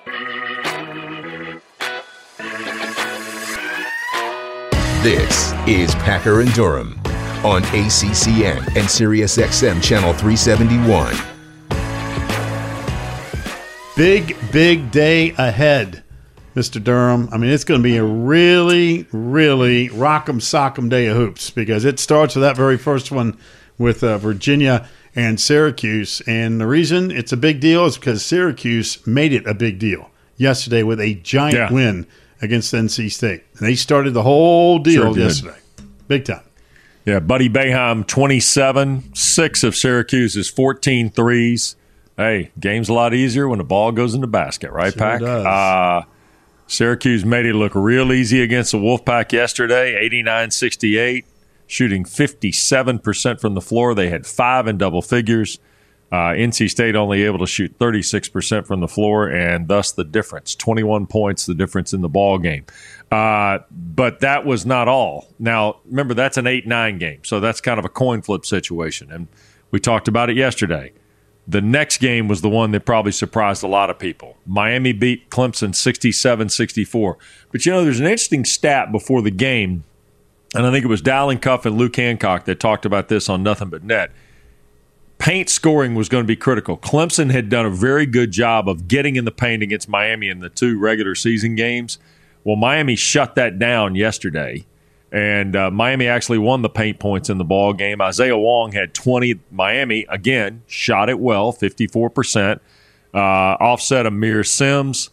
This is Packer and Durham on ACCN and SiriusXM Channel 371. Big day ahead, Mr. Durham. I mean, it's going to be a really, really rock'em sock'em day of hoops because it starts with that very first one with Virginia and Syracuse. And the reason it's a big deal is because Syracuse made it a big deal yesterday with a giant win against NC State. And they started the whole deal yesterday. Big time. Yeah, Buddy Boeheim, 27, 6 of Syracuse's 14 threes. Hey, game's a lot easier when the ball goes in the basket, right, Sure Pack? does. Syracuse made it look real easy against the Wolfpack yesterday, 89-68, shooting 57% from the floor. They had 5 in double figures. NC State only able to shoot 36% from the floor, and thus the difference, 21 points, the difference in the ball game. But that was not all. Now, remember, that's an 8-9 game, so that's kind of a coin flip situation, and we talked about it yesterday. The next game was the one that probably surprised a lot of people. Miami beat Clemson 67-64. But, you know, there's an interesting stat before the game, and I think it was Dallin Cuff and Luke Hancock that talked about this on Nothing But Net. Paint scoring was going to be critical. Clemson had done a very good job of getting in the paint against Miami in the 2 regular season games. Well, Miami shut that down yesterday, and Miami actually won the paint points in the ball game. Isaiah Wong had 20. Miami, again, shot it well, 54%. Offset Amir Sims,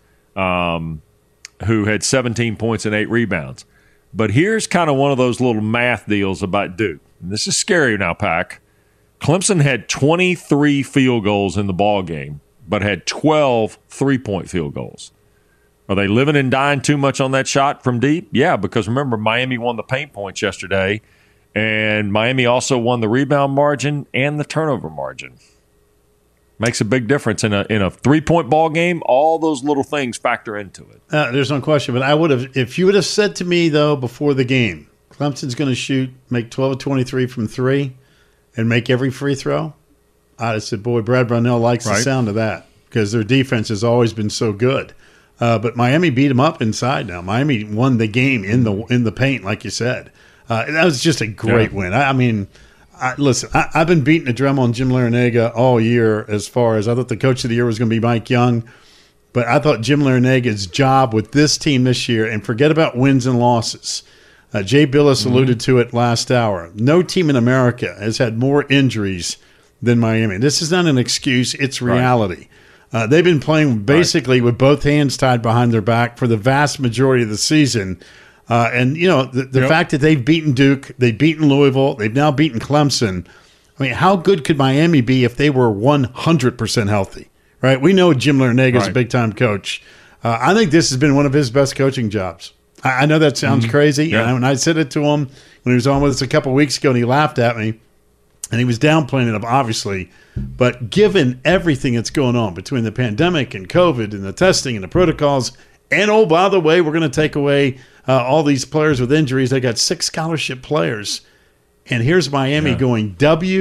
who had 17 points and 8 rebounds. But here's kind of one of those little math deals about Duke. And this is scary now, Pack. Clemson had 23 field goals in the ball game, but had 12 three-point field goals. Are they living and dying too much on that shot from deep? Yeah, because remember, Miami won the paint points yesterday, and Miami also won the rebound margin and the turnover margin. Makes a big difference in a three-point ball game. All those little things factor into it. There's no question, but I would have, if you would have said to me though before the game, Clemson's going to make 12 of 23 from 3. And make every free throw, I said, boy, Brad Brownell likes the sound of that because their defense has always been so good. But Miami beat them up inside now. Miami won the game in the paint, like you said. That was just a great win. Listen, I've been beating the drum on Jim Larrañaga all year as far as I thought the coach of the year was going to be Mike Young. But I thought Jim Larrañaga's job with this team this year, and forget about wins and losses, Jay Billis alluded to it last hour. No team in America has had more injuries than Miami. This is not an excuse. It's reality. They've been playing basically with both hands tied behind their back for the vast majority of the season. And, you know, the fact that they've beaten Duke, they've beaten Louisville, they've now beaten Clemson. I mean, how good could Miami be if they were 100% healthy, right? We know Jim Larrañaga is a big-time coach. I think this has been one of his best coaching jobs. I know that sounds crazy. Yeah. And I said it to him when he was on with us a couple of weeks ago, and he laughed at me. And he was downplaying it, obviously. But given everything that's going on between the pandemic and COVID and the testing and the protocols, and, oh, by the way, we're going to take away all these players with injuries. They got 6 scholarship players. And here's Miami going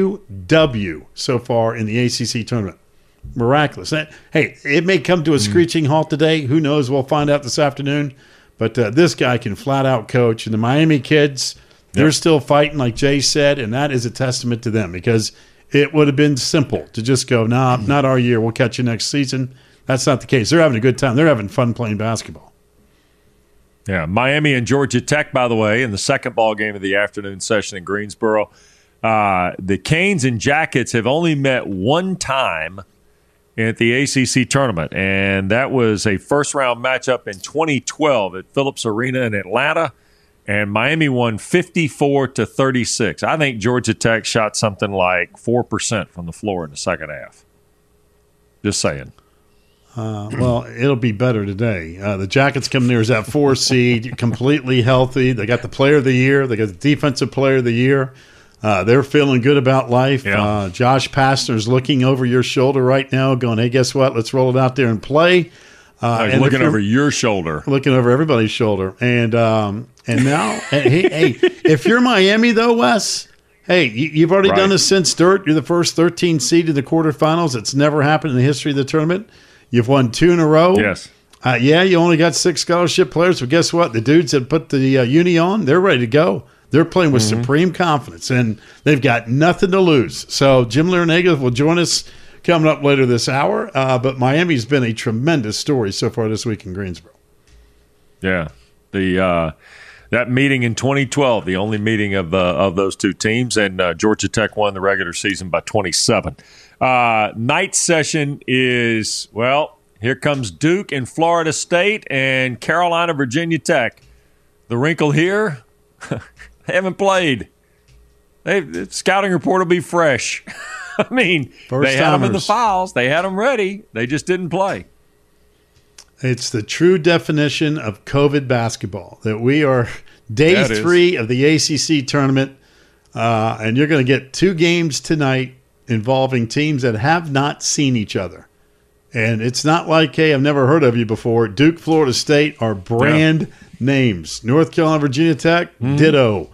WW so far in the ACC tournament. Miraculous. Hey, it may come to a screeching halt today. Who knows? We'll find out this afternoon. But this guy can flat out coach. And the Miami kids, they're still fighting, like Jay said, and that is a testament to them because it would have been simple to just go, nah, not our year. We'll catch you next season. That's not the case. They're having a good time. They're having fun playing basketball. Yeah, Miami and Georgia Tech, by the way, in the second ball game of the afternoon session in Greensboro. The Canes and Jackets have only met one time at the ACC tournament, and that was a first-round matchup in 2012 at Phillips Arena in Atlanta, and Miami won 54-36. I think Georgia Tech shot something like 4% from the floor in the second half. Just saying. Well, it'll be better today. The Jackets come there as that 4 seed, completely healthy. They got the player of the year. They got the defensive player of the year. They're feeling good about life. Yeah. Josh Pastner's looking over your shoulder right now going, hey, guess what? Let's roll it out there and play. And looking over your shoulder. Looking over everybody's shoulder. And now, hey, if you're Miami, though, Wes, hey, you've already done this since dirt. You're the first 13 seed in the quarterfinals. It's never happened in the history of the tournament. You've won 2 in a row. Yes. Yeah, you only got 6 scholarship players, but guess what? The dudes that put the uni on, they're ready to go. They're playing with supreme confidence, and they've got nothing to lose. So Jim Larinaga will join us coming up later this hour. But Miami's been a tremendous story so far this week in Greensboro. Yeah, that meeting in 2012, the only meeting of those two teams, and Georgia Tech won the regular season by 27. Night session is, well, here comes Duke and Florida State and Carolina, Virginia Tech. The wrinkle here, they haven't played. The scouting report will be fresh. I mean, they had them in the files. They had them ready. They just didn't play. It's the true definition of COVID basketball, that we are day 3 of the ACC tournament, and you're going to get 2 games tonight involving teams that have not seen each other. And it's not like, hey, I've never heard of you before. Duke, Florida State are brand names. North Carolina, Virginia Tech, ditto.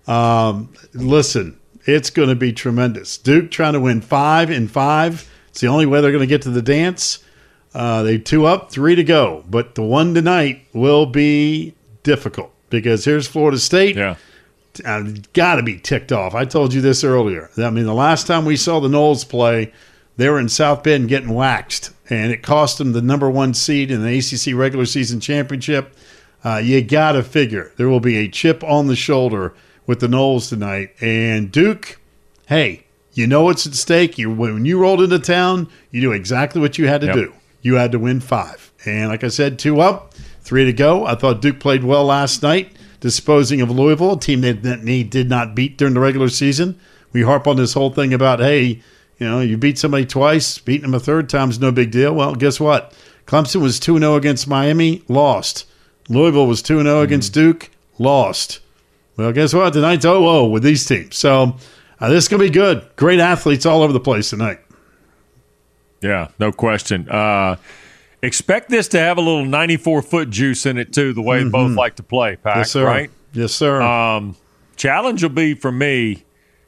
Listen, it's going to be tremendous. Duke trying to win 5 in 5. It's the only way they're going to get to the dance. They 2 up, 3 to go. But the one tonight will be difficult because here's Florida State. Yeah. Got to be ticked off. I told you this earlier. I mean, the last time we saw the Noles play, they were in South Bend getting waxed, and it cost them the number 1 seed in the ACC regular season championship. You got to figure there will be a chip on the shoulder with the Noles tonight. And Duke, hey, you know what's at stake. When you rolled into town, you knew exactly what you had to do. You had to win 5. And like I said, 2 up, 3 to go. I thought Duke played well last night, disposing of Louisville, a team that he did not beat during the regular season. We harp on this whole thing about, hey, you beat somebody twice, beating them a third time's no big deal. Well, guess what? Clemson was 2-0 against Miami, lost. Louisville was 2-0 against Duke, lost. Well, guess what? Tonight's 0-0 with these teams. So this is going to be good. Great athletes all over the place tonight. Yeah, no question. Expect this to have a little 94-foot juice in it, too, the way both like to play, Pac, yes, sir. Right? Yes, sir. Challenge will be, for me,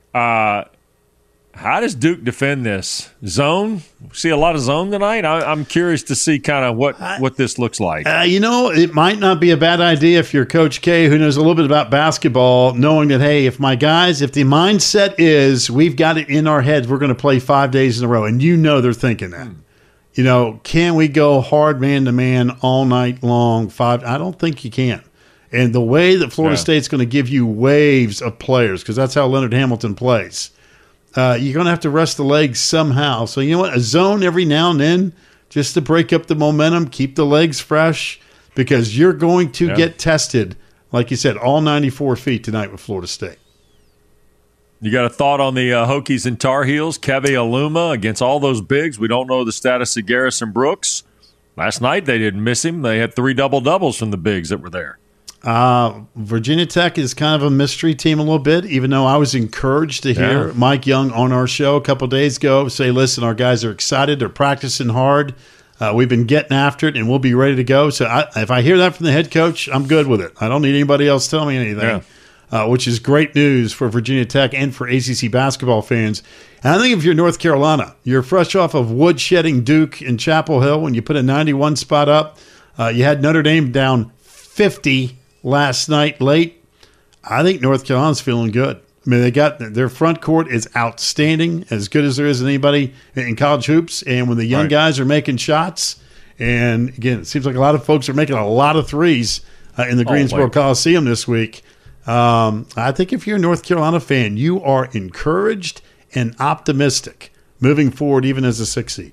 how does Duke defend this? Zone? See a lot of zone tonight? I'm curious to see kind of what this looks like. It might not be a bad idea if you're Coach K, who knows a little bit about basketball, knowing that, hey, if the mindset is we've got it in our heads, we're going to play 5 days in a row, and they're thinking that. Can we go hard man-to-man all night long? 5? I don't think you can. And the way that Florida State's going to give you waves of players, because that's how Leonard Hamilton plays, you're going to have to rest the legs somehow. So you know what? A zone every now and then just to break up the momentum, keep the legs fresh, because you're going to get tested, like you said, all 94 feet tonight with Florida State. You got a thought on the Hokies and Tar Heels? Keve Aluma against all those bigs. We don't know the status of Garrison Brooks. Last night they didn't miss him. They had 3 double-doubles from the bigs that were there. Virginia Tech is kind of a mystery team a little bit, even though I was encouraged to hear Mike Young on our show a couple of days ago say, listen, our guys are excited. They're practicing hard. We've been getting after it, and we'll be ready to go. So if I hear that from the head coach, I'm good with it. I don't need anybody else telling me anything, which is great news for Virginia Tech and for ACC basketball fans. And I think if you're North Carolina, you're fresh off of woodshedding Duke in Chapel Hill when you put a 91 spot up. You had Notre Dame down 50 last night late. I think North Carolina's feeling good. I mean, they got their front court is outstanding, as good as there is anybody in college hoops. And when the young guys are making shots, and again, it seems like a lot of folks are making a lot of threes in the Greensboro Coliseum this week. I think if you're a North Carolina fan, you are encouraged and optimistic moving forward, even as a 6th seed.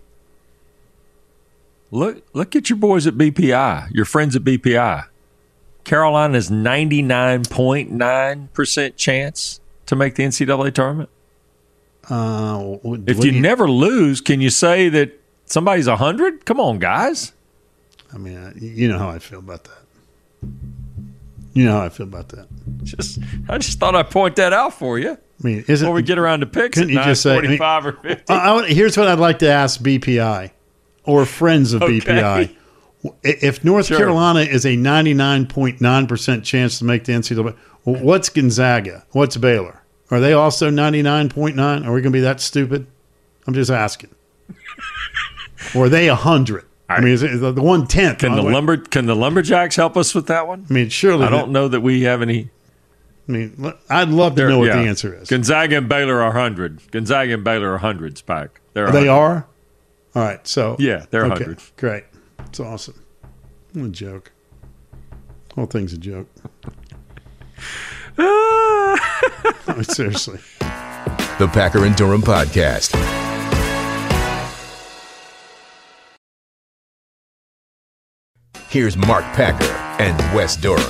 Look at your boys at BPI, your friends at BPI. Carolina's 99.9% chance to make the NCAA tournament. If you never lose, can you say that somebody's 100? Come on, guys. I mean, you know how I feel about that. I just thought I'd point that out for you. I mean, before we get around to picks at 9:45 or 50. Here's what I'd like to ask BPI or friends of BPI. If North Carolina is a 99.9% chance to make the NCAA, what's Gonzaga? What's Baylor? Are they also 99.9? Are we going to be that stupid? I'm just asking. Or are they 100? I mean, is it the 1/10? Can the Lumberjacks help us with that one? I mean, surely. I don't know that we have any. I mean, I'd love to know what the answer is. Gonzaga and Baylor are 100. Gonzaga and Baylor are hundreds, Pack. They are? All right. So yeah, they're 100. Great. It's awesome. What a joke. The whole thing's a joke. I mean, seriously. The Packer and Durham Podcast. Here's Mark Packer and Wes Durham.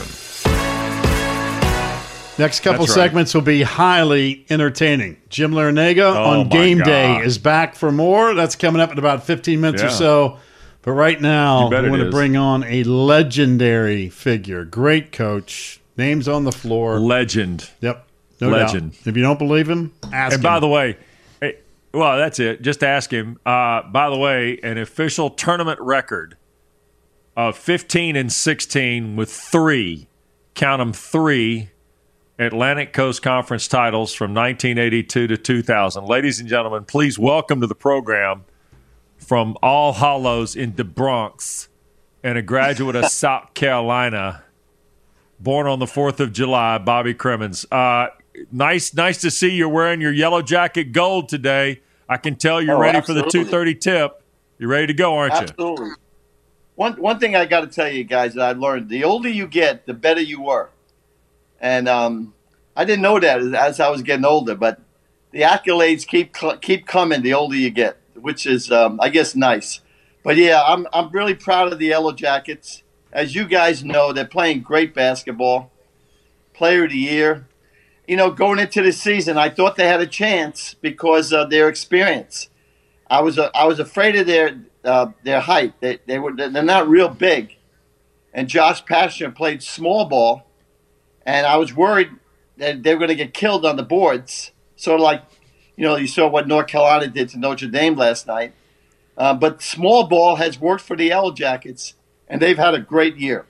Next couple segments will be highly entertaining. Jim Larinaga on game day is back for more. That's coming up in about 15 minutes or so. But right now, I want to bring on a legendary figure. Great coach. Names on the floor. Legend. Yep. No doubt. If you don't believe him, ask him. And by the way, well, that's it. Just ask him. By the way, an official tournament record of 15-16 with 3, count them 3, Atlantic Coast Conference titles from 1982 to 2000. Ladies and gentlemen, please welcome to the program from All Hallows in the Bronx and a graduate of South Carolina, born on the 4th of July, Bobby Crimmins. Nice to see you're wearing your Yellow Jacket gold today. I can tell you're ready for the 2:30 tip. You're ready to go, aren't you? Absolutely. One thing I got to tell you guys that I learned: the older you get, the better you were. And I didn't know that as I was getting older, but the accolades keep coming the older you get, which is I guess nice. But yeah, I'm really proud of the Yellow Jackets. As you guys know, they're playing great basketball. Player of the Year. You know, going into the season, I thought they had a chance because of their experience. I was afraid of their height. They're not real big, and Josh Pastner played small ball, and I was worried that they were going to get killed on the boards. Sort of like, you saw what North Carolina did to Notre Dame last night. But small ball has worked for the Yellow Jackets, and they've had a great year.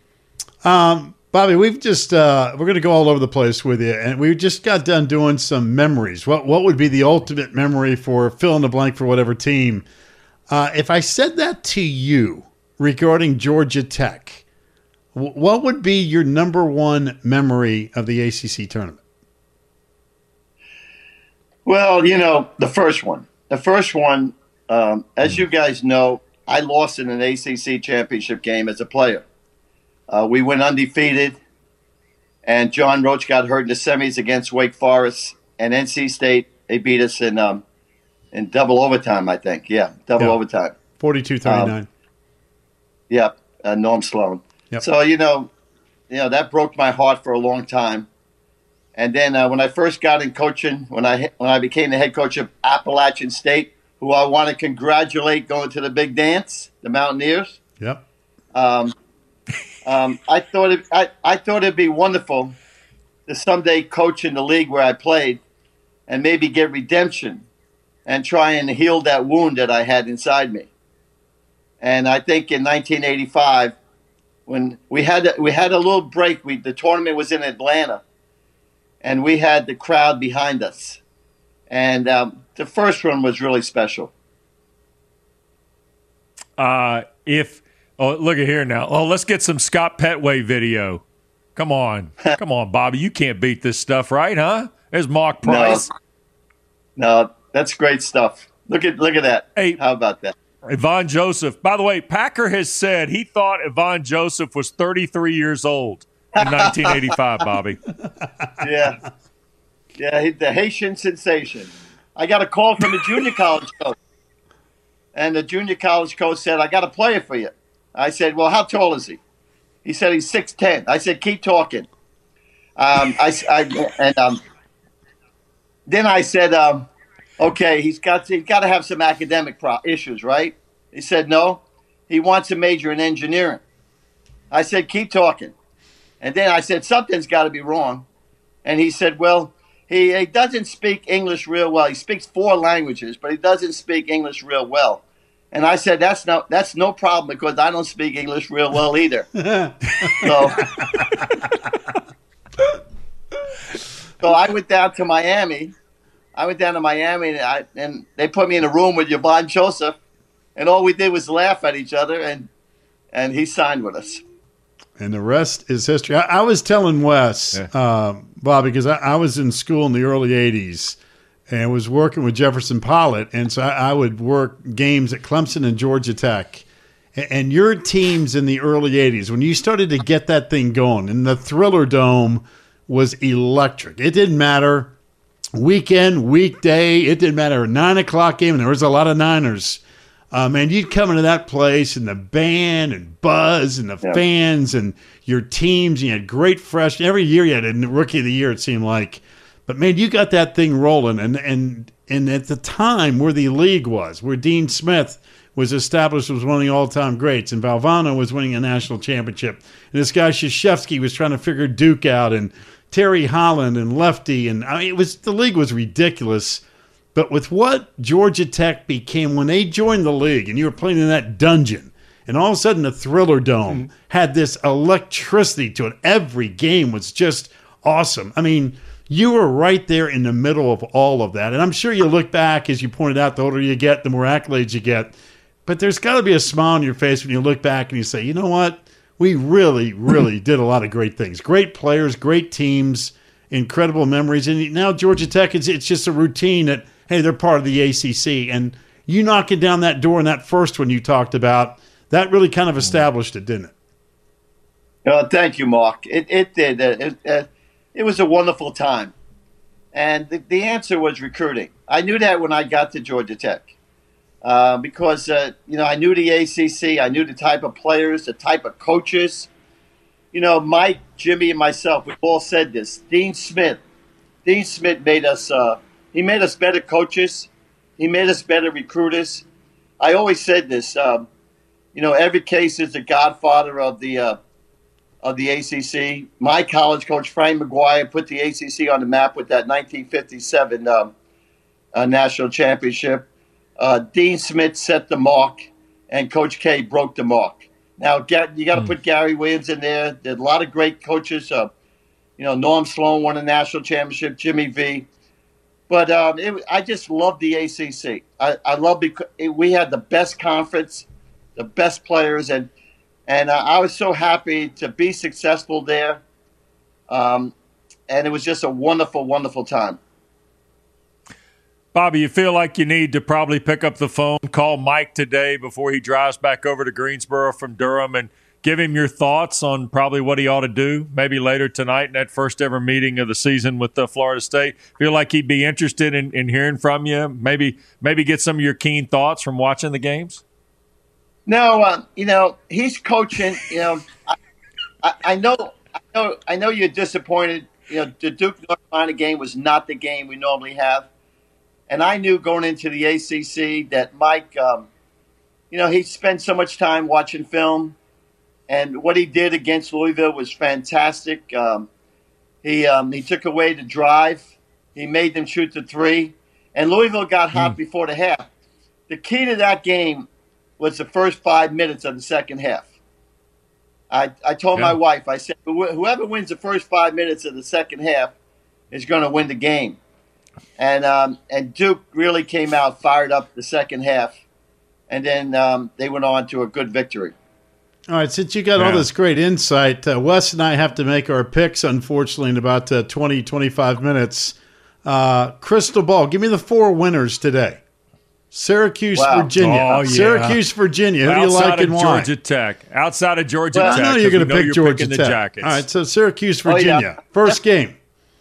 Bobby, we've just we're going to go all over the place with you, and we just got done doing some memories. What would be the ultimate memory for fill in the blank for whatever team? If I said that to you regarding Georgia Tech, what would be your number one memory of the ACC tournament? Well, the first one. As you guys know, I lost in an ACC championship game as a player. We went undefeated, and John Roach got hurt in the semis against Wake Forest, and NC State, they beat us in double overtime, I think. Yeah, overtime. 42-39. Norm Sloan. Yep. So, that broke my heart for a long time. And then when I first got in coaching, when I became the head coach of Appalachian State, who I want to congratulate going to the big dance, the Mountaineers. Yep. I thought it'd be wonderful to someday coach in the league where I played and maybe get redemption and try and heal that wound that I had inside me. And I think in 1985, when we had a little break, the tournament was in Atlanta, and we had the crowd behind us. And the first one was really special. Look at here now. Oh, let's get some Scott Petway video. Come on, Bobby. You can't beat this stuff, right? Huh? There's Mark Price. No, that's great stuff. Look at that. Hey, how about that? Yvonne Joseph. By the way, Packer has said he thought Yvonne Joseph was 33 years old in 1985. Bobby. Yeah, the Haitian sensation. I got a call from the junior college coach, and the junior college coach said, "I got a player for you." I said, "Well, how tall is he?" He said, "He's 6'10". I said, "Keep talking." Then I said, "Okay, he's got to have some academic issues, right?" He said, "No, he wants to major in engineering." I said, "Keep talking." And then I said, "Something's got to be wrong." And he said, "Well, he doesn't speak English real well. He speaks 4 languages, but he doesn't speak English real well." And I said, that's no problem because I don't speak English real well either. So I went down to Miami. And they put me in a room with Yvonne Joseph, and all we did was laugh at each other, and he signed with us. And the rest is history. I was telling Wes, Bob, because I was in school in the early 80s and was working with Jefferson Pollitt, and so I would work games at Clemson and Georgia Tech. And your teams in the early 80s, when you started to get that thing going, and the Thriller Dome was electric. It didn't matter weekend, weekday. It didn't matter. 9 o'clock game, and there was a lot of Niners. Man, you'd come into that place, and the band and buzz and the fans and your teams. And you had great fresh. Every year you had a Rookie of the Year, it seemed like. But, man, you got that thing rolling. And at the time where the league was, where Dean Smith was established as one of the all-time greats, and Valvano was winning a national championship. And this guy Krzyzewski was trying to figure Duke out, and Terry Holland and Lefty. And I mean, the league was ridiculous. But with what Georgia Tech became when they joined the league and you were playing in that dungeon, and all of a sudden the Thriller Dome had this electricity to it. Every game was just awesome. I mean, you were right there in the middle of all of that. And I'm sure you look back, as you pointed out, the older you get, the more accolades you get. But there's got to be a smile on your face when you look back and you say, you know what? We really, really did a lot of great things. Great players, great teams, incredible memories. And now Georgia Tech, it's just a routine that, hey, they're part of the ACC. And you knocking down that door in that first one you talked about, that really kind of established it, didn't it? Thank you, Mark. It did. It was a wonderful time. And the answer was recruiting. I knew that when I got to Georgia Tech. Because I knew the ACC. I knew the type of players, the type of coaches. Mike, Jimmy, and myself, we all said this. Dean Smith made us he made us better coaches. He made us better recruiters. I always said this. Every case is the godfather of the ACC. My college coach, Frank McGuire, put the ACC on the map with that 1957 national championship. Dean Smith set the mark, and Coach K broke the mark. Now, you got to put Gary Williams in there. There's a lot of great coaches. Norm Sloan won a national championship, Jimmy V. But I just love the ACC. I love because we had the best conference, the best players, and I was so happy to be successful there. And it was just a wonderful, wonderful time. Bobby, you feel like you need to probably pick up the phone, call Mike today before he drives back over to Greensboro from Durham, and give him your thoughts on probably what he ought to do maybe later tonight in that first ever meeting of the season with Florida State. Feel like he'd be interested in hearing from you, maybe get some of your keen thoughts from watching the games? No, he's coaching. I know you're disappointed. The Duke North Carolina game was not the game we normally have. And I knew going into the ACC that Mike, he spent so much time watching film. And what he did against Louisville was fantastic. He took away the drive. He made them shoot the three. And Louisville got hot before the half. The key to that game was the first 5 minutes of the second half. I told my wife, I said, whoever wins the first 5 minutes of the second half is going to win the game. And Duke really came out fired up the second half. And then they went on to a good victory. All right, since you got all this great insight, Wes and I have to make our picks, unfortunately, in about 20, 25 minutes. Crystal ball, give me the 4 winners today. Syracuse, Virginia. Oh, yeah. Syracuse, Virginia. Who do you like and why? Georgia Tech. Outside of Georgia Tech. I know you're going to pick Georgia Tech. Jackets. All right, so Syracuse, Virginia. First game.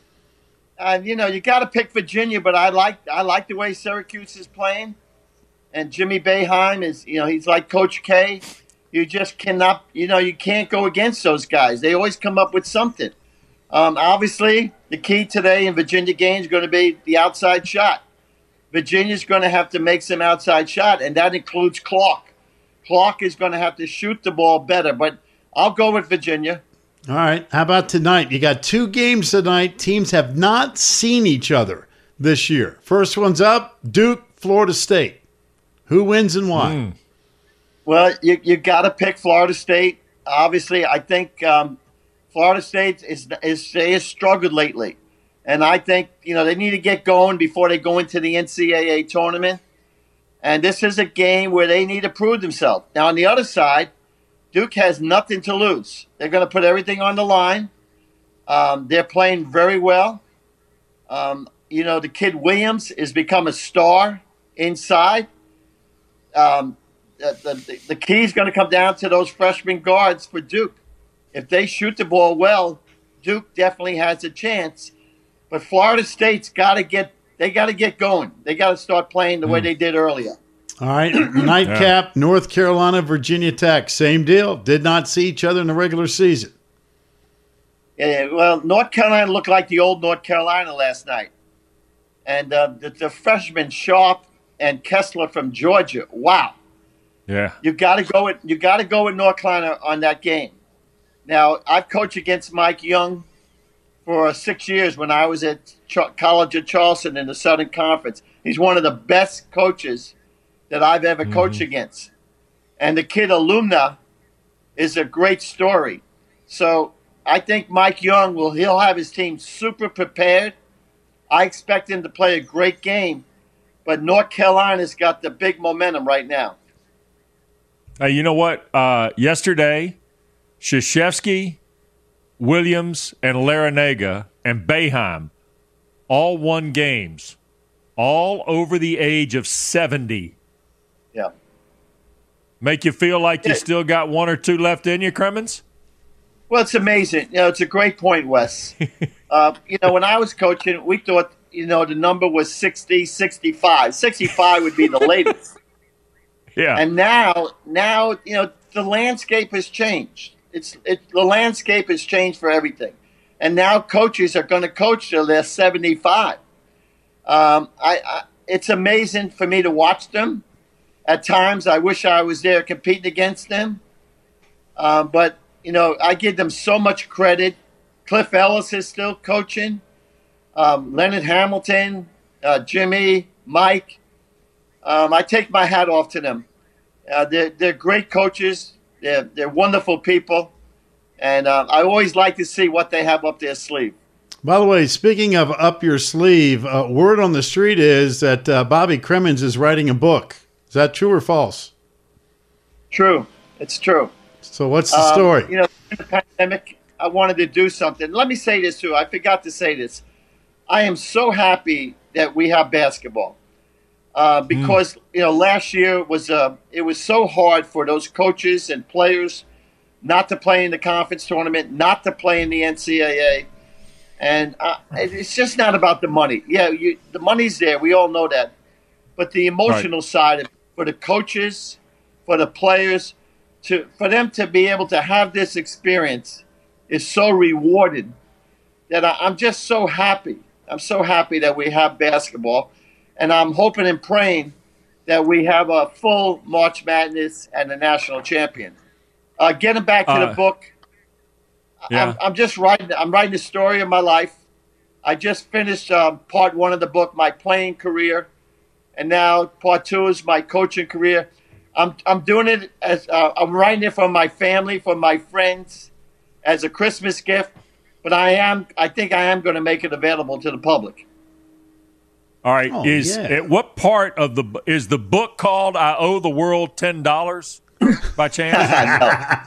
You got to pick Virginia, but I like the way Syracuse is playing. And Jimmy Boeheim is, he's like Coach K. You just cannot, you can't go against those guys. They always come up with something. Obviously, the key today in Virginia game is going to be the outside shot. Virginia's going to have to make some outside shot, and that includes Clark. Clark is going to have to shoot the ball better, but I'll go with Virginia. All right. How about tonight? You got 2 games tonight. Teams have not seen each other this year. First one's up, Duke, Florida State. Who wins and why? Well, you got to pick Florida State. Obviously, I think Florida State has struggled lately. And I think, they need to get going before they go into the NCAA tournament. And this is a game where they need to prove themselves. Now, on the other side, Duke has nothing to lose. They're going to put everything on the line. They're playing very well. The kid Williams has become a star inside. The key is going to come down to those freshman guards for Duke. If they shoot the ball well, Duke definitely has a chance. But Florida State's got to get going. They got to start playing the way they did earlier. All right, nightcap, North Carolina, Virginia Tech, same deal. Did not see each other in the regular season. Yeah, well, North Carolina looked like the old North Carolina last night. And the freshmen Sharp and Kessler from Georgia, wow. Yeah. You got to go with North Carolina on that game. Now, I've coached against Mike Young for 6 years when I was at College of Charleston in the Southern Conference. He's one of the best coaches that I've ever coached against. And the kid Alumna is a great story. So I think Mike Young he'll have his team super prepared. I expect him to play a great game, but North Carolina's got the big momentum right now. Hey, you know what? Yesterday, Krzyzewski, Williams, and Larinaga and Boeheim all won games, all over the age of 70. Yeah. Make you feel like you still got one or two left in you, Cremens? Well, it's amazing. It's a great point, Wes. When I was coaching, we thought, the number was 60, 65. 65 would be the latest. Yeah. And now, the landscape has changed. The landscape has changed for everything. And now coaches are going to coach till they're 75. It's amazing for me to watch them. At times, I wish I was there competing against them. But I give them so much credit. Cliff Ellis is still coaching. Leonard Hamilton, Jimmy, Mike. I take my hat off to them. They're great coaches. They're wonderful people. And I always like to see what they have up their sleeve. By the way, speaking of up your sleeve, word on the street is that Bobby Cremens is writing a book. Is that true or false? True. It's true. So what's the story? In the pandemic, I wanted to do something. Let me say this, too. I forgot to say this. I am so happy that we have basketball because, last year it was so hard for those coaches and players not to play in the conference tournament, not to play in the NCAA. And it's just not about the money. Yeah, the money's there. We all know that. But the emotional side of it, for the coaches, for the players, for them to be able to have this experience is so rewarding that I'm just so happy. I'm so happy that we have basketball. And I'm hoping and praying that we have a full March Madness and a national champion. Getting back to the book, yeah. I'm writing the story of my life. I just finished part one of the book, my playing career. And now part two is my coaching career. I'm doing it as I'm writing it for my family, for my friends, as a Christmas gift. But I think I am going to make it available to the public. All right. What part of is the book called "I Owe the World $10" by chance?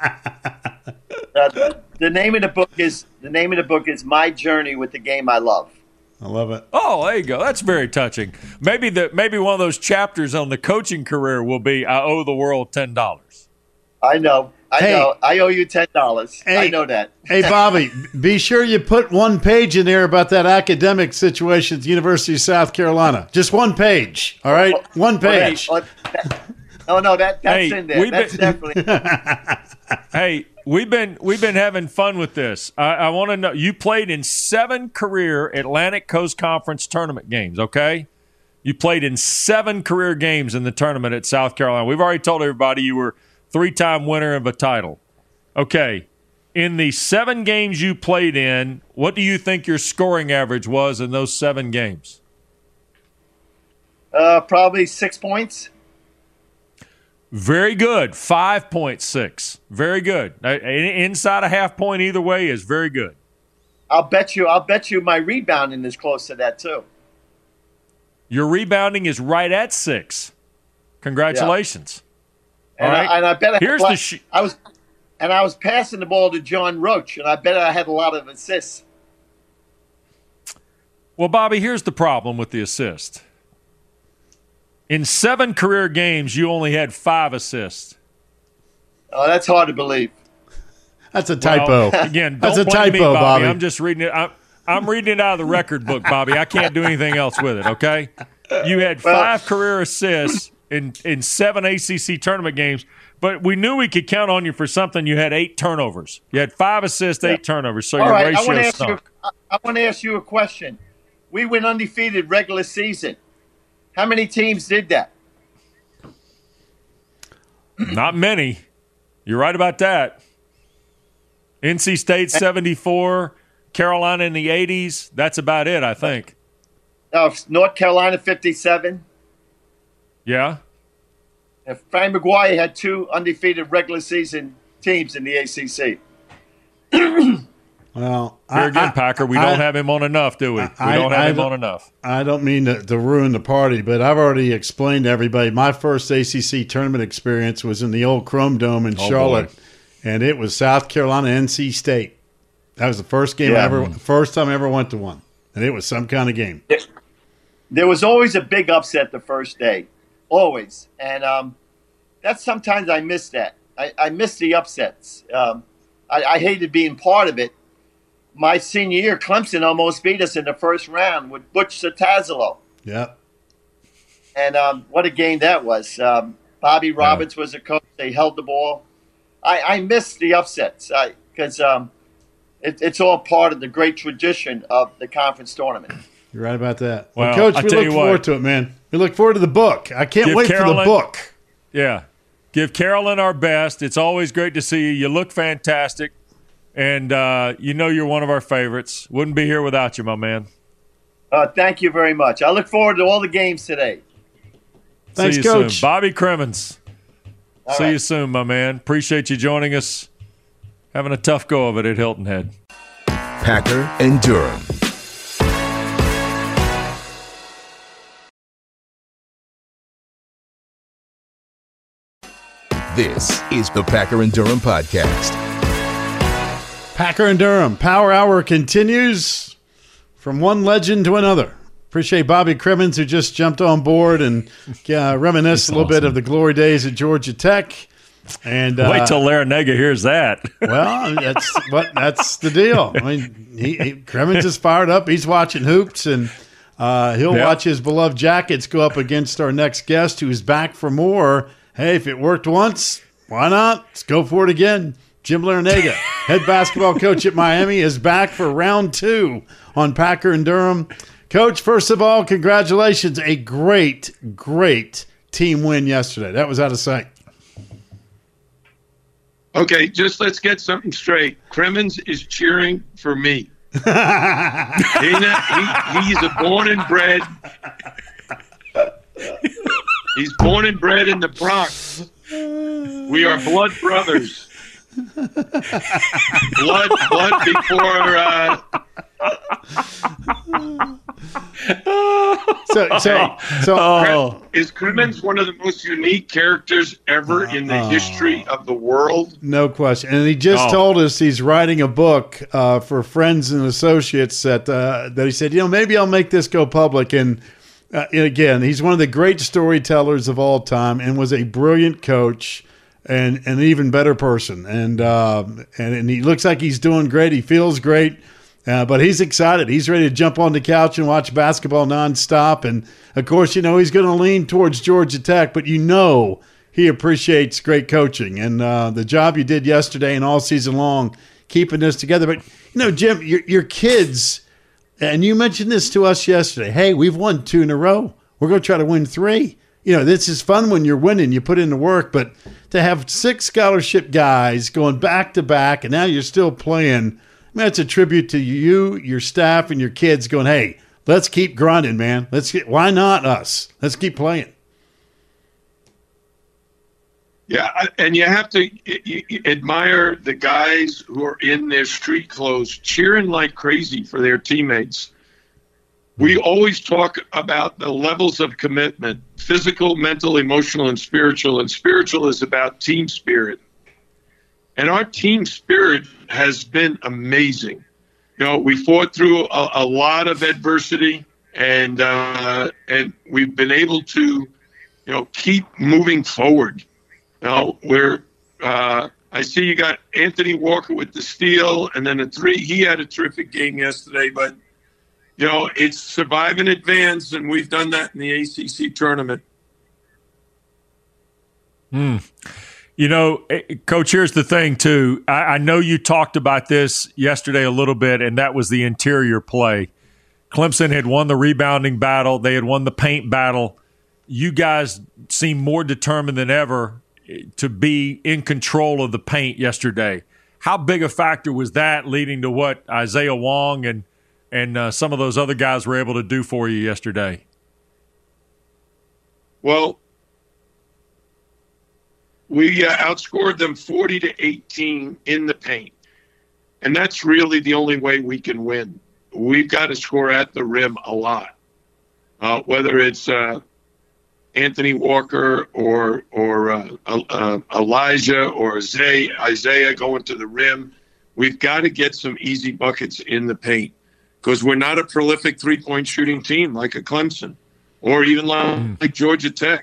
No. The name of the book is My Journey with the Game I Love. I love it. Oh, there you go. That's very touching. Maybe one of those chapters on the coaching career will be "I owe the world $10." I know. I owe you $10. I know that. Hey, Bobby, be sure you put one page in there about that academic situation at the University of South Carolina. Just one page. All right, one page. That's in there. That's definitely. Hey, we've been having fun with this. I want to know, you played in 7 career Atlantic Coast Conference tournament games, okay? You played in 7 career games in the tournament at South Carolina. We've already told everybody you were 3-time winner of a title. Okay, in the 7 games you played in, what do you think your scoring average was in those 7 games? Probably 6 points. Very good. 5.6. Very good. Inside a half point either way is very good. I'll bet you my rebounding is close to that too. Your rebounding is right at 6. Congratulations. Yeah. All right. And I bet Here's I was passing the ball to John Roach, and I bet I had a lot of assists. Well, Bobby, here's the problem with the assist. In 7 career games, you only had 5 assists. Oh, that's hard to believe. That's a typo. Well, again, that's don't a blame typo, me, Bobby. Bobby. I'm just reading it. I'm reading it out of the record book, Bobby. I can't do anything else with it, okay? You had 5 career assists in 7 ACC tournament games, but we knew we could count on you for something. You had 8 turnovers. You had 5 assists, 8 turnovers, so your ratio stunk. I want to ask you a question. We went undefeated regular season. How many teams did that? Not many. You're right about that. NC State 74, Carolina in the 80s. That's about it, I think. North Carolina 57. Yeah. And Frank McGuire had 2 undefeated regular season teams in the ACC. Well, here again, Packer, we don't have him on enough, do we? We don't have him on enough. I don't mean to ruin the party, but I've already explained to everybody my first ACC tournament experience was in the old Chrome Dome in Charlotte, and it was South Carolina NC State. That was the first game first time I ever went to one, and it was some kind of game. There was always a big upset the first day, always, and that's sometimes I miss that. I miss the upsets. I hated being part of it. My senior year, Clemson almost beat us in the first round with Butch Satazalo. Yeah. And what a game that was. Bobby Roberts was a coach. They held the ball. I miss the upsets because it's all part of the great tradition of the conference tournament. You're right about that. Well, Coach, we look forward to it, man. We look forward to the book. I can't wait for the book. Yeah. Give Carolyn our best. It's always great to see you. You look fantastic. And you're one of our favorites. Wouldn't be here without you, my man. Thank you very much. I look forward to all the games today. Thanks, see you Coach. Soon. Bobby Crimmins. See you soon, my man. Appreciate you joining us. Having a tough go of it at Hilton Head. Packer and Durham. This is the Packer and Durham podcast. Packer and Durham. Power Hour continues from one legend to another. Appreciate Bobby Crimmins, who just jumped on board and reminisced a little bit of the glory days at Georgia Tech. And wait till Larinaga hears that. Well, that's the deal. I mean, Crimmins is fired up. He's watching hoops, and he'll watch his beloved Jackets go up against our next guest, who's back for more. Hey, if it worked once, why not? Let's go for it again. Jim Larinaga, head basketball coach at Miami, is back for round 2 on Packer and Durham. Coach, first of all, congratulations. A great, great team win yesterday. That was out of sight. Okay, just let's get something straight. Crimmins is cheering for me. He's a born and bred. He's born and bred in the Bronx. We are blood brothers. Blood before. Is Crimmins one of the most unique characters ever in the history of the world? No question. And he just told us he's writing a book for friends and associates that he said, maybe I'll make this go public. And again, he's one of the great storytellers of all time and was a brilliant coach. And an even better person, and he looks like he's doing great. He feels great, but he's excited. He's ready to jump on the couch and watch basketball nonstop. And of course, he's going to lean towards Georgia Tech, but he appreciates great coaching and the job you did yesterday and all season long, keeping this together. But Jim, your kids, and you mentioned this to us yesterday. Hey, we've won 2 in a row. We're going to try to win 3. This is fun when you're winning. You put in the work, but to have 6 scholarship guys going back to back, and now you're still playing, that's a tribute to you, your staff, and your kids going, hey, let's keep grinding, man. Why not us? Let's keep playing. Yeah, and you have to admire the guys who are in their street clothes cheering like crazy for their teammates. We always talk about the levels of commitment, physical, mental, emotional, and spiritual. And spiritual is about team spirit. And our team spirit has been amazing. We fought through a lot of adversity, and we've been able to, keep moving forward. I see you got Anthony Walker with the steal and then a 3. He had a terrific game yesterday, but it's survive and advance, and we've done that in the ACC tournament. Coach, here's the thing, too. I know you talked about this yesterday a little bit, and that was the interior play. Clemson had won the rebounding battle. They had won the paint battle. You guys seem more determined than ever to be in control of the paint yesterday. How big a factor was that leading to what Isaiah Wong and some of those other guys were able to do for you yesterday? Well, we outscored them 40-18 in the paint. And that's really the only way we can win. We've got to score at the rim a lot. Whether it's Anthony Walker or Elijah or Isaiah going to the rim, we've got to get some easy buckets in the paint, because we're not a prolific three-point shooting team like a Clemson or even like Georgia Tech.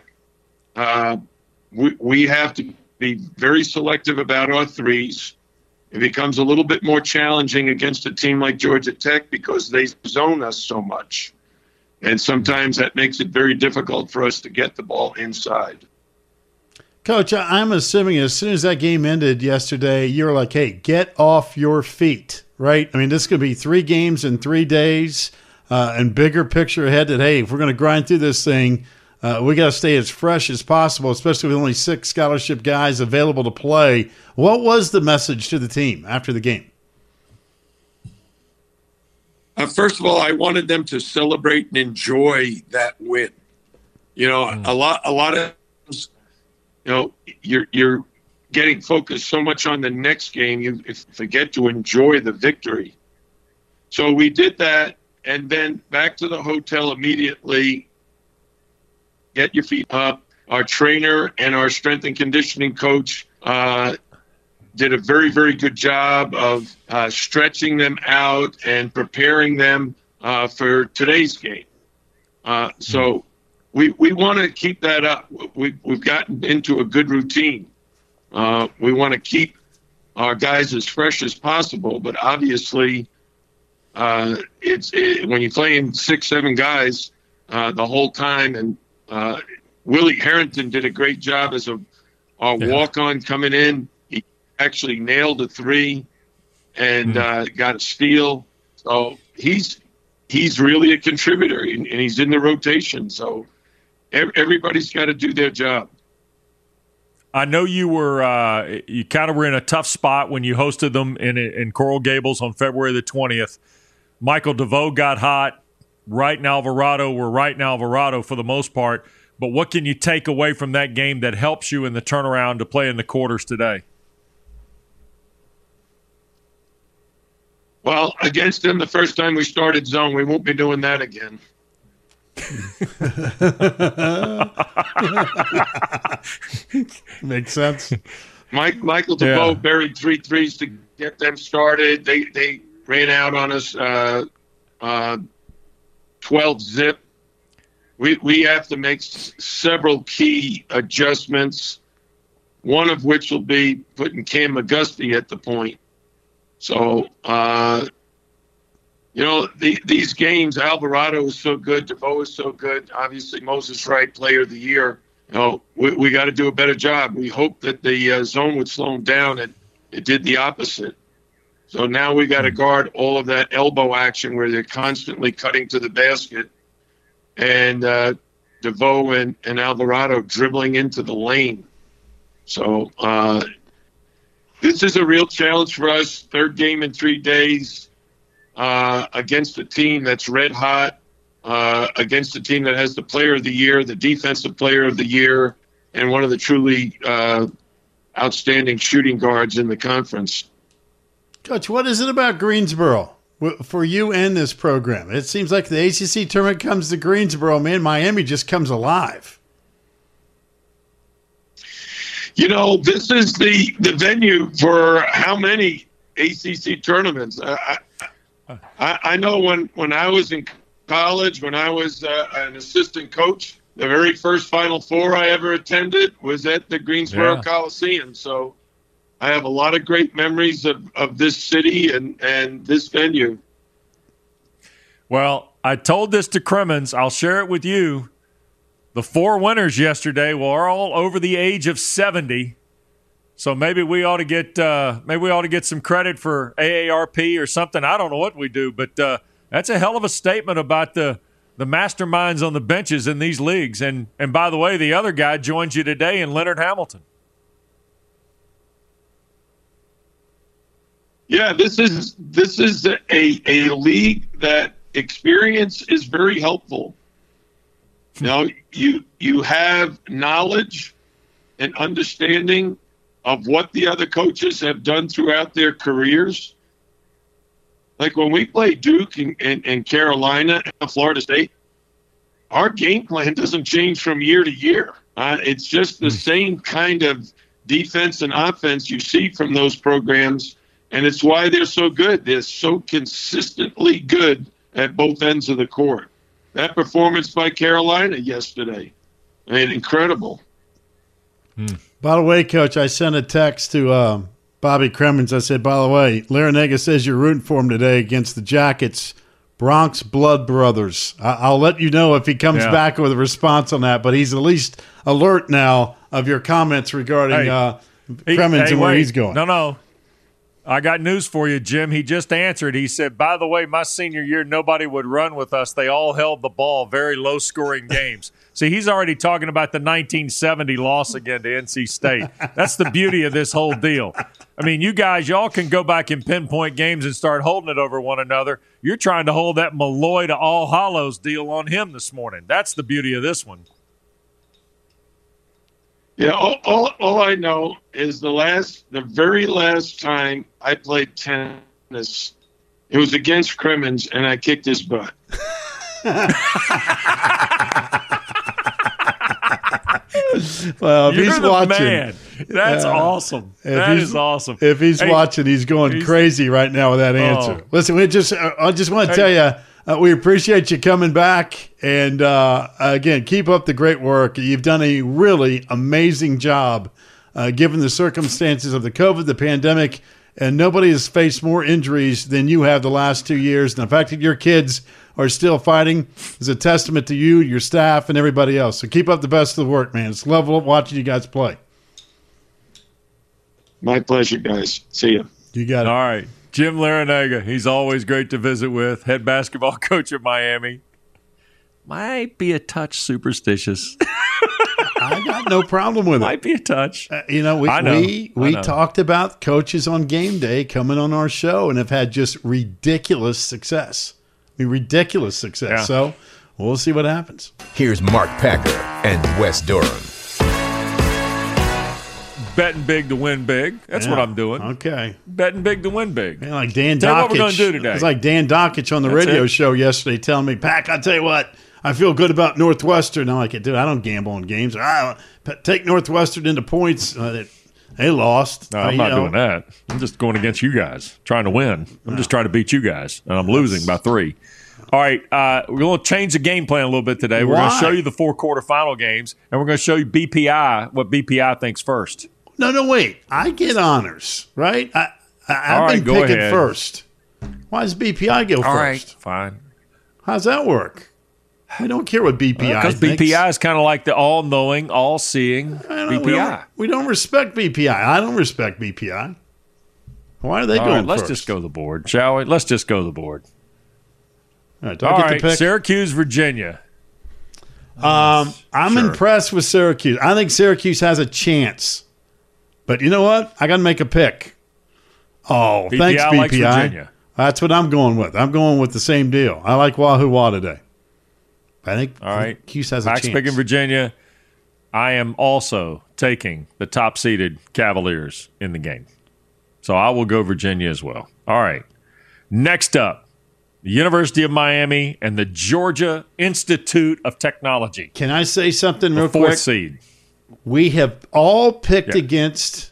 We have to be very selective about our threes. It becomes a little bit more challenging against a team like Georgia Tech because they zone us so much. And sometimes that makes it very difficult for us to get the ball inside. Coach, I'm assuming as soon as that game ended yesterday, you were like, hey, get off your feet, right? I mean, this could be 3 games in 3 days, and bigger picture ahead that, hey, if we're going to grind through this thing, we got to stay as fresh as possible, especially with only 6 scholarship guys available to play. What was the message to the team after the game? First of all, I wanted them to celebrate and enjoy that win. A lot of times, you're getting focused so much on the next game, you forget to enjoy the victory. So we did that, and then back to the hotel immediately. Get your feet up. Our trainer and our strength and conditioning coach did a very, very good job of stretching them out and preparing them for today's game. So we want to keep that up. We've gotten into a good routine. We want to keep our guys as fresh as possible, but obviously when you're playing 6-7 guys the whole time, and Willie Harrington did a great job as our walk-on coming in. He actually nailed a 3 and got a steal. So he's really a contributor, and he's in the rotation. So everybody's got to do their job. I know you were you kind of were in a tough spot when you hosted them in Coral Gables on February the 20th. Michael DeVoe got hot. Wright and Alvarado were Wright and Alvarado for the most part. But what can you take away from that game that helps you in the turnaround to play in the quarters today? Well, against them the first time we started zone, we won't be doing that again. Makes sense. Michael DeVoe buried 3 threes to get them started. They ran out on us 12 zip. We have to make several key adjustments, one of which will be putting Cam McGusty at the point. So, these games, Alvarado is so good, DeVoe is so good. Obviously, Moses Wright, player of the year. We got to do a better job. We hope that the zone would slow them down, and it did the opposite. So now we got to guard all of that elbow action where they're constantly cutting to the basket, and DeVoe and Alvarado dribbling into the lane. So this is a real challenge for us. 3rd game in 3 days against a team that's red hot, against a team that has the player of the year, the defensive player of the year, and one of the truly outstanding shooting guards in the conference. Coach, what is it about Greensboro for you and this program? It seems like the ACC tournament comes to Greensboro, man. Miami just comes alive. This is the venue for how many ACC tournaments? I know when I was in college, when I was an assistant coach, the very first Final Four I ever attended was at the Greensboro Coliseum. So I have a lot of great memories of this city and this venue. Well, I told this to Crimmins. I'll share it with you. The 4 winners yesterday were all over the age of 70. So maybe we ought to get some credit for AARP or something. I don't know what we do, but that's a hell of a statement about the masterminds on the benches in these leagues. And by the way, the other guy joins you today in Leonard Hamilton. Yeah, this is a league that experience is very helpful. You have knowledge and understanding of what the other coaches have done throughout their careers. Like when we play Duke and Carolina and Florida State, our game plan doesn't change from year to year. It's just the same kind of defense and offense you see from those programs, and it's why they're so good. They're so consistently good at both ends of the court. That performance by Carolina yesterday, incredible. By the way, Coach, I sent a text to Bobby Cremins. I said, by the way, Larinaga says you're rooting for him today against the Jackets, Bronx Blood Brothers. I'll let you know if he comes back with a response on that, but he's at least alert now of your comments regarding Cremins and where he's going. No. I got news for you, Jim. He just answered. He said, by the way, my senior year, nobody would run with us. They all held the ball, very low-scoring games. See, he's already talking about the 1970 loss again to NC State. That's the beauty of this whole deal. I mean, you guys, y'all can go back and pinpoint games and start holding it over one another. You're trying to hold that Malloy to All Hallows deal on him this morning. That's the beauty of this one. Yeah, all I know is the very last time I played tennis, it was against Crimmins, and I kicked his butt. Well, if You're he's the watching, man. That's awesome. That is awesome. If he's watching, he's going crazy right now with that answer. Listen, I just want to tell you, we appreciate you coming back, and again, keep up the great work. You've done a really amazing job, given the circumstances of the COVID, the pandemic, and nobody has faced more injuries than you have the last 2 years. And the fact that your kids are still fighting is a testament to you, your staff, and everybody else. So keep up the best of the work, man. It's lovely watching you guys play. My pleasure, guys. See you. You got it. All right. Jim Larinaga, he's always great to visit with, head basketball coach at Miami. Might be a touch superstitious. I got no problem with it. Might be a touch. We talked about coaches on game day coming on our show and have had just ridiculous success. Ridiculous success. Yeah. So we'll see what happens. Here's Mark Packer and Wes Durham. Betting big to win big. That's what I'm doing. Okay. Betting big to win big. Man, like Dan Tell Dockich. you what we're going to do today. It's like Dan Dockich on the radio show yesterday telling me, Pack, I'll tell you what, I feel good about Northwestern. I'm like, dude, I don't gamble on games. Take Northwestern into points. They lost. No, I'm not doing that. I'm just going against you guys, trying to win. I'm just trying to beat you guys, and I'm losing by 3. All right, we're going to change the game plan a little bit today. We're going to show you the 4 quarterfinal games, and we're going to show you BPI, what BPI thinks first. No, wait. I get honors, right? I've been picking first. Why does BPI go first? All right, fine. How's that work? We don't care what BPI Because BPI is kind of like the all-knowing, all-seeing BPI. We don't respect BPI. I don't respect BPI. Why are they going let's first? just go to the board, shall we? Let's just go to the board. All right, do I get to pick? Syracuse, Virginia. I'm impressed with Syracuse. I think Syracuse has a chance. But you know what? I got to make a pick. Oh, BPI thanks, BPI. likes Virginia. That's what I'm going with. I'm going with the same deal. I like Wahoo Wah today. I think Syracuse has a chance. Picking Virginia. I am also taking the top-seeded Cavaliers in the game. So I will go Virginia as well. All right. Next up, the University of Miami, and the Georgia Institute of Technology. Can I say something real Fourth quick? seed. We have all picked against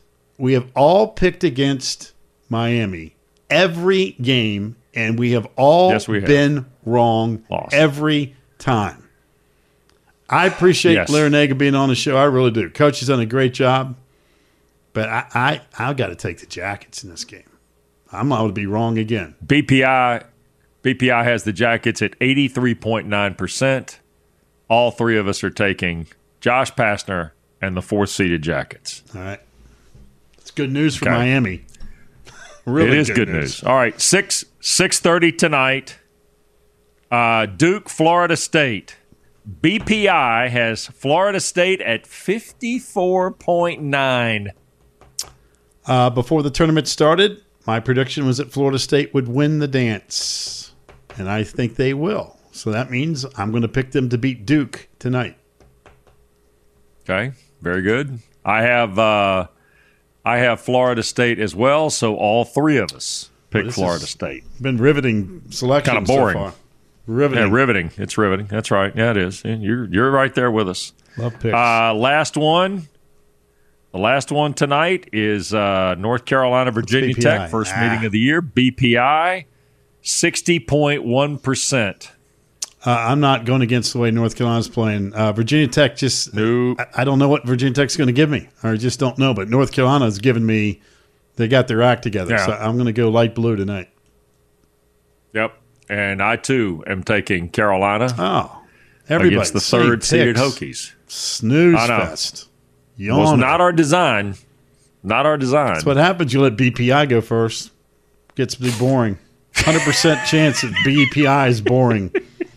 Miami every game, and we have all been wrong every time. I appreciate Larinaga being on the show. I really do. Coach has done a great job, but I got to take the Jackets in this game. I'm going to be wrong again. BPI has the Jackets at 83.9%. All three of us are taking Josh Pastner and the fourth-seeded Jackets. All right. It's good news for Miami. Really, it is good news. All right, 6:30 tonight. Duke, Florida State. BPI has Florida State at 54.9. Before the tournament started, my prediction was that Florida State would win the dance, and I think they will. So that means I'm going to pick them to beat Duke tonight. Okay, very good. I have Florida State as well, so all three of us pick Florida State. Been riveting selection. Kind of boring. So far. Riveting. Yeah, riveting. It's riveting. That's right. Yeah, it is. You're right there with us. Love picks. Last one. The last one tonight is North Carolina, Virginia Tech, first meeting of the year. BPI, 60.1%. I'm not going against the way North Carolina's playing. Virginia Tech just nope. I don't know what Virginia Tech's going to give me. Or I just don't know. But North Carolina's given me, they got their act together. Yeah. So I'm going to go light blue tonight. Yep. And I, too, am taking Carolina. Oh. Everybody. Against the third-seeded Hokies. Snooze fest. It was not our design. Not our design. That's what happens. You let BPI go first. Gets to be boring. 100% chance that BPI is boring.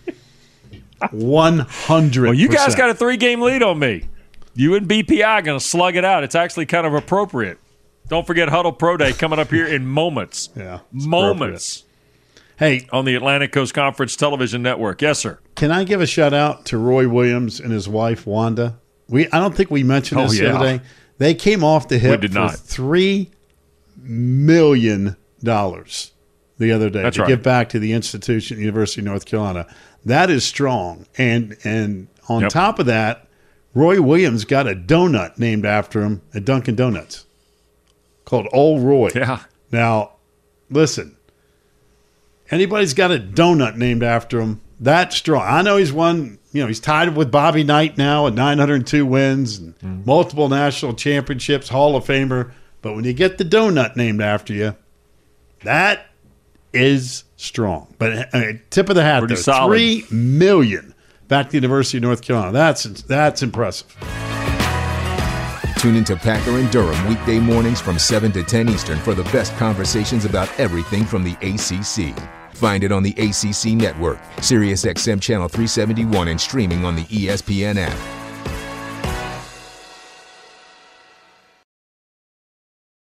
100%. Well, you guys got a 3-game lead on me. You and BPI going to slug it out. It's actually kind of appropriate. Don't forget Huddle Pro Day coming up here in moments. Yeah. Moments. Hey. On the Atlantic Coast Conference Television Network. Yes, sir. Can I give a shout out to Roy Williams and his wife, Wanda? I don't think we mentioned this the other day. They came off the hip for $3 million the other day give back to the institution, the University of North Carolina. That is strong. And on top of that, Roy Williams got a donut named after him at Dunkin' Donuts called Old Roy. Yeah. Now, listen, anybody's got a donut named after him, that's strong. I know he's won, he's tied with Bobby Knight now at 902 wins and multiple national championships, Hall of Famer. But when you get the donut named after you, that is strong. But tip of the hat, pretty though. Solid. $3 million back to the University of North Carolina. That's impressive. Tune into Packer and Durham weekday mornings from 7 to 10 Eastern for the best conversations about everything from the ACC. Find it on the ACC Network, SiriusXM Channel 371, and streaming on the ESPN app.